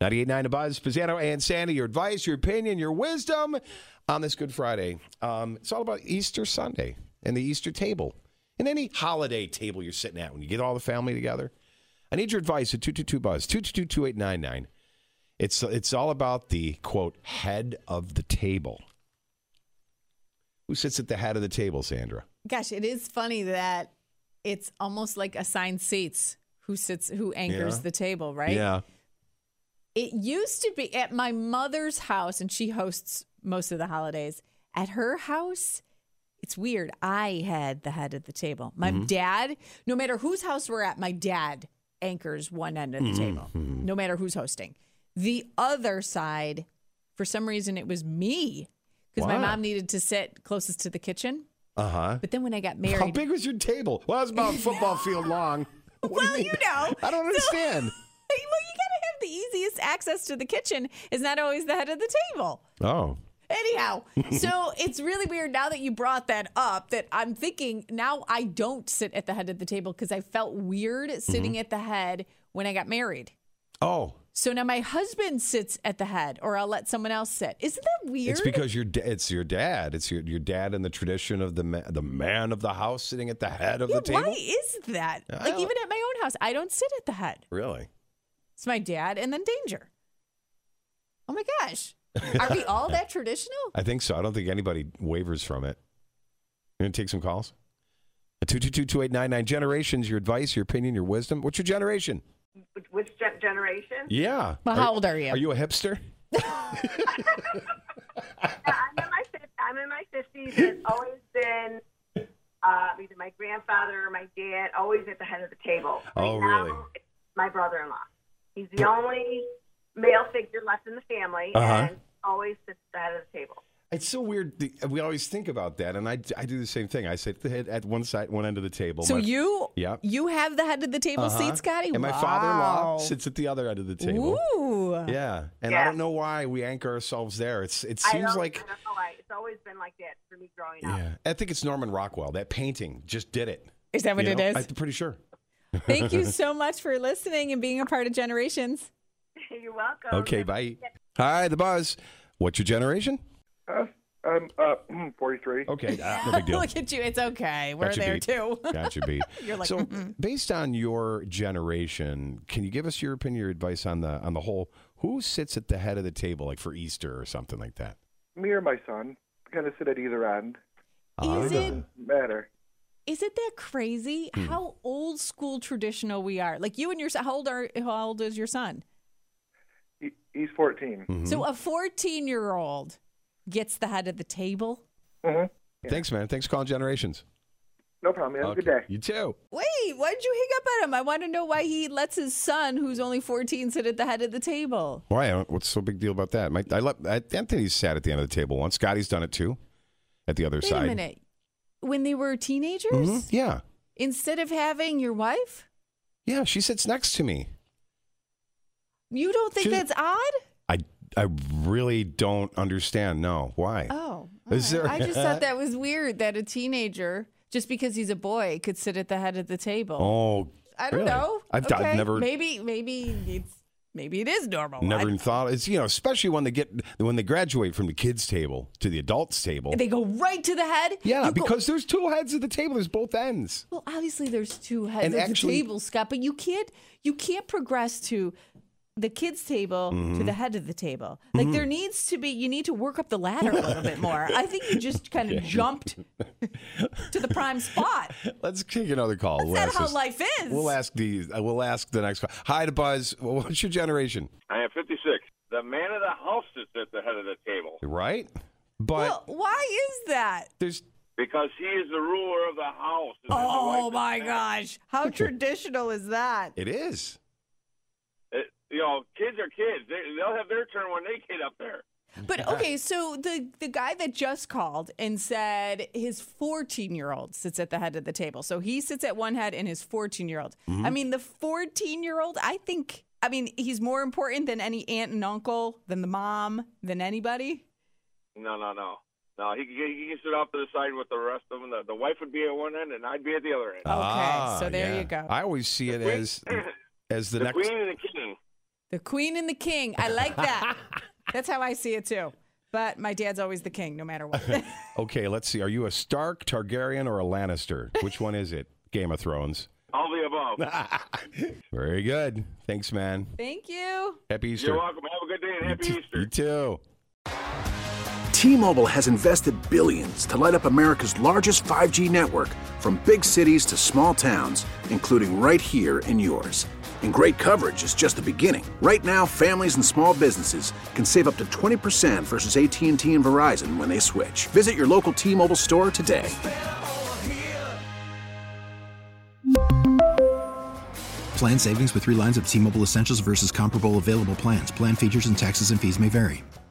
98.9 The Buzz, Pizzano and Sandy, your advice, your opinion, your wisdom on this Good Friday. It's all about Easter Sunday and the Easter table and any holiday table you're sitting at when you get all the family together. I need your advice at 222-BUZZ, 222-2899. It's all about the, quote, head of the table. Who sits at the head of the table, Sandra? Gosh, it is funny that it's almost like assigned seats. Who anchors the table, right? Yeah. It used to be at my mother's house, and she hosts most of the holidays. At her house, it's weird. I had the head of the table. My dad, no matter whose house we're at, my dad anchors one end of the table, no matter who's hosting. The other side, for some reason, it was me because my mom needed to sit closest to the kitchen. Uh-huh. But then when I got married. How big was your table? Well, it was about a football field long. Well, you know. I don't understand. Well, you got to have the easiest access to the kitchen is not always the head of the table. Oh. Anyhow, so it's really weird now that you brought that up that I'm thinking now I don't sit at the head of the table because I felt weird sitting at the head when I got married. Oh. So now my husband sits at the head, or I'll let someone else sit. Isn't that weird? It's because it's your dad. It's your dad and the tradition of the man of the house sitting at the head of the table. Why is that? Like even at my own house, I don't sit at the head. Really? It's my dad and then Danger. Oh my gosh. Are we all that traditional? I think so. I don't think anybody wavers from it. You going to take some calls? 222-2899. Generations, your advice, your opinion, your wisdom. What's your generation? Which generation? Yeah. Well, how old are you? Are you a hipster? I'm in my 50s. It's always been either my grandfather or my dad, always at the head of the table. Oh, now, really? it's my brother-in-law. He's the only male figure left in the family, and always sits at the head of the table. It's so weird. We always think about that, and I do the same thing. I sit at the head at one end of the table. So you have the head of the table seat, Scotty? And my father-in-law sits at the other end of the table. Ooh. Yeah, and I don't know why we anchor ourselves there. It seems like I don't know why. It's always been like that for me growing up. Yeah, I think it's Norman Rockwell. That painting just did it. Is that what it is? I'm pretty sure. Thank you so much for listening and being a part of Generations. You're welcome. Okay, bye. Hi, The Buzz. What's your generation? I'm 43. Okay, no big deal. Look at you. It's okay. We're there too. Got you beat. You're like, so, based on your generation, can you give us your opinion, your advice on the whole? Who sits at the head of the table, like for Easter or something like that? Me or my son kind of sit at either end. It doesn't matter. Is it that crazy how old school traditional we are? Like you and your son, how old is your son? He's 14. Mm-hmm. So a 14-year-old gets the head of the table? Mm-hmm. Yeah. Thanks, man. Thanks for calling Generations. No problem. Have a good day. You too. Wait, why'd you hang up at him? I want to know why he lets his son, who's only 14, sit at the head of the table. Why? What's so big deal about that? Anthony sat at the end of the table once. Scotty's done it too, at the other side. Wait a minute. When they were teenagers? Mm-hmm. Yeah. Instead of having your wife? Yeah, she sits next to me. You don't think that's odd? I really don't understand. No. Why? Oh. Is there... I just thought that was weird that a teenager, just because he's a boy, could sit at the head of the table. Oh, I don't really? know. I've never... Maybe it is normal. Never even thought. It's, especially when they graduate from the kids' table to the adults' table. They go right to the head? Yeah, because there's two heads of the table. There's both ends. Well, obviously there's two heads of the table, Scott, but you can't progress to the kids' table to the head of the table. Like there needs to be, you need to work up the ladder a little bit more. I think you just kind of jumped to the prime spot. Let's take another call. That's not how life is. We'll ask the next call. Hi to Buzz. What's your generation? I am 56. The man of the house sits at the head of the table. Right? But well, why is that? Because he is the ruler of the house. Oh my gosh. How traditional is that? It is. Kids are kids. They'll have their turn when they get up there. But, okay, so the guy that just called and said his 14-year-old sits at the head of the table. So he sits at one head and his 14-year-old. I mean, the 14-year-old, he's more important than any aunt and uncle, than the mom, than anybody. No. No, he can sit off to the side with the rest of them. The wife would be at one end and I'd be at the other end. Okay, so there you go. I always see it as the next... queen and the king. The queen and the king. I like that. That's how I see it too. But my dad's always the king, no matter what. Okay, let's see. Are you a Stark, Targaryen, or a Lannister? Which one is it? Game of Thrones. All the above. Very good. Thanks, man. Thank you. Happy Easter. You're welcome. Have a good day and happy Easter. You too. T-Mobile has invested billions to light up America's largest 5G network, from big cities to small towns, including right here in yours. And great coverage is just the beginning. Right now, families and small businesses can save up to 20% versus AT&T and Verizon when they switch. Visit your local T-Mobile store today. Plan savings with 3 lines of T-Mobile Essentials versus comparable available plans. Plan features and taxes and fees may vary.